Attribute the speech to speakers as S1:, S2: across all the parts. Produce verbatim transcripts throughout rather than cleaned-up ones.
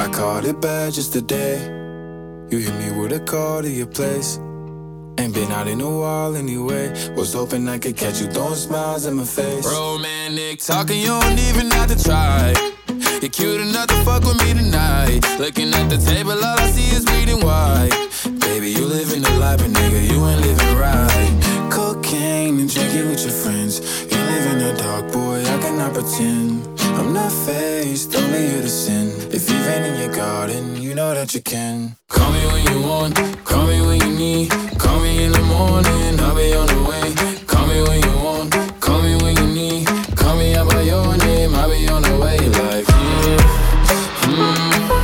S1: I caught it bad just today. You hit me with a call to your place. Ain't been out in a while anyway. Was hoping I could catch you throwing smiles in my face.
S2: Romantic talking, you don't even have to try. You're cute enough to fuck with me tonight. Looking at the table, all I see is bleeding white. Baby, you living the life, but nigga, you ain't living right.
S1: Cocaine and drinking with your friends. You live in the dark, boy, I cannot pretend. I'm not faced, only here to sin. If you've been in your garden, you know that you can.
S2: Call me when you want, call me when you need. Call me in the morning, I'll be on the way. Call me when you want, call me when you need. Call me out by your name, I'll be on the way. Like, mm, mm,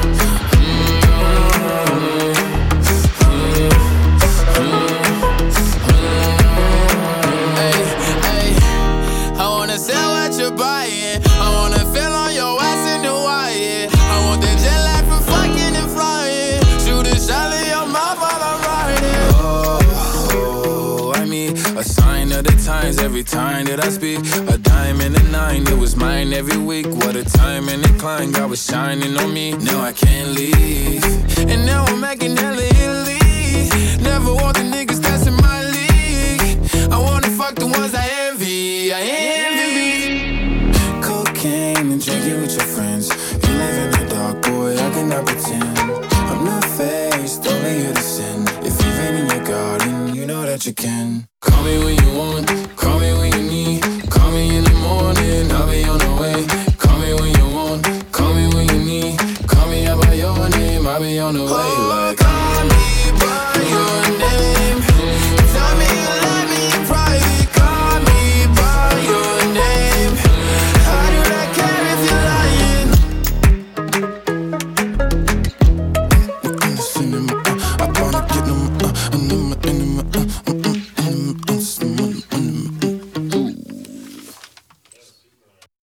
S2: Hey, hey, I wanna sell what you're buying. I wanna feel on your ass in the wire. I want that jet lag from fucking and flying. Shoot a shot in your mouth while I'm riding.
S1: Oh, I mean, a sign of the times every time that I speak. A dime and a nine, it was mine every week. What a time and a climb, God was shining on me. Now I can't leave, and now I'm making hella Italy. Never want the niggas that's in my league. I wanna fuck the ones I envy, I envy. Cocaine and drinking with your friends. You live in the dark, boy, I cannot pretend. I'm not faced, only here to sin. If you've been in your garden, you know that you can.